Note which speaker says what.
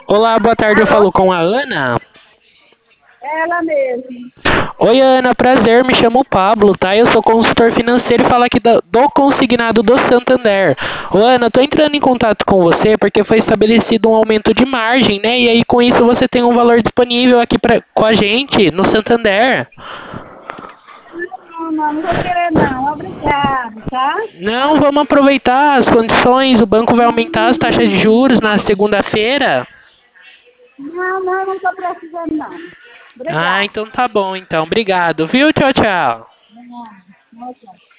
Speaker 1: Olá, boa tarde, eu
Speaker 2: Alô?
Speaker 1: falo com a Ana.
Speaker 2: Ela mesmo.
Speaker 1: Oi, Ana, prazer, me chamo Pablo, tá? Eu sou consultor financeiro e falo aqui do consignado do Santander. Ô, Ana, eu tô entrando em contato com você porque foi estabelecido um aumento de margem, né? E aí, com isso, você tem um valor disponível aqui com a gente no Santander.
Speaker 2: Não vou querer não. Obrigado, tá?
Speaker 1: Não, vamos aproveitar as condições, o banco vai aumentar as taxas de juros na segunda-feira.
Speaker 2: Não tô precisando não.
Speaker 1: Ah,
Speaker 2: Obrigado.
Speaker 1: então tá bom, então. Obrigado, viu? Tchau, tchau.
Speaker 2: Não, não,